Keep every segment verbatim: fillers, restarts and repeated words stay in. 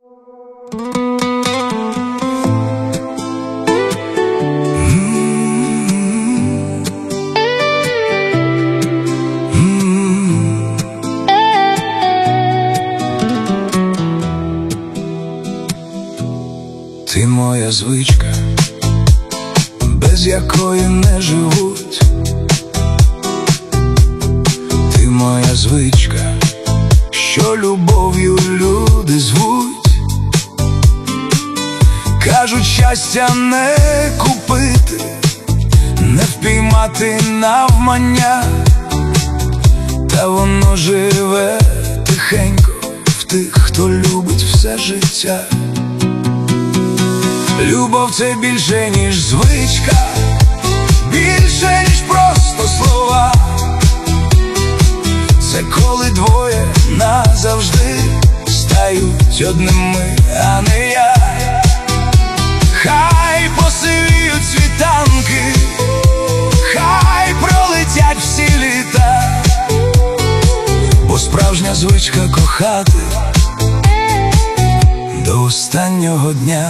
Ти моя звичка, без якої не живуть. Ти моя звичка, що любов'ю люди звуть. Кажуть, щастя не купити, не впіймати навмання, та воно живе тихенько в тих, хто любить все життя. Любов – це більше, ніж звичка, більше, ніж просто слова. Це коли двоє назавжди стають одними, а не я. Хай посивіють світанки, хай пролетять всі літа, бо справжня звичка кохати до останнього дня.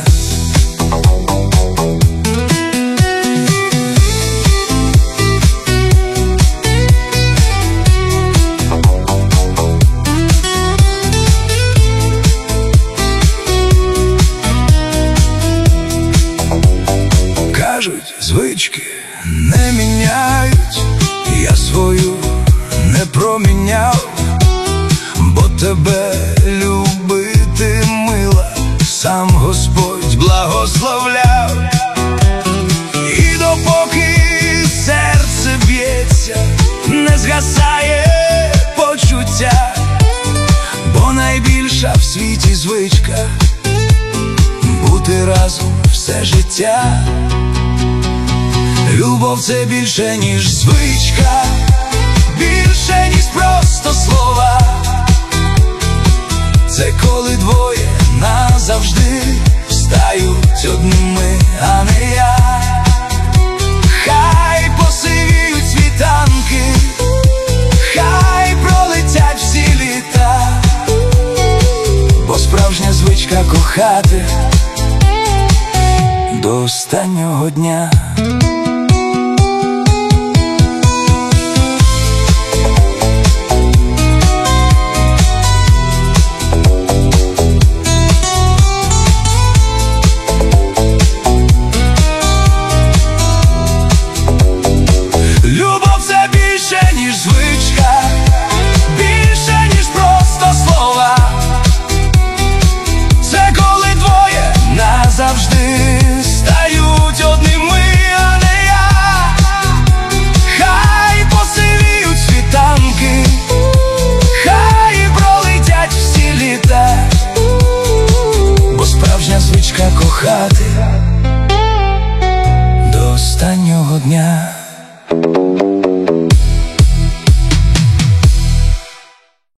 Кажуть, звички не міняють, я свою не проміняв, бо тебе любити, мила, сам Господь благословляв. І допоки серце б'ється, не згасає почуття, бо найбільша в світі звичка – бути разом все життя. Любов – це більше, ніж звичка, більше, ніж просто слова. Це коли двоє назавжди стають одними, а не я. Хай посивіють світанки, хай пролетять всі літа, бо справжня звичка кохати до останнього дня.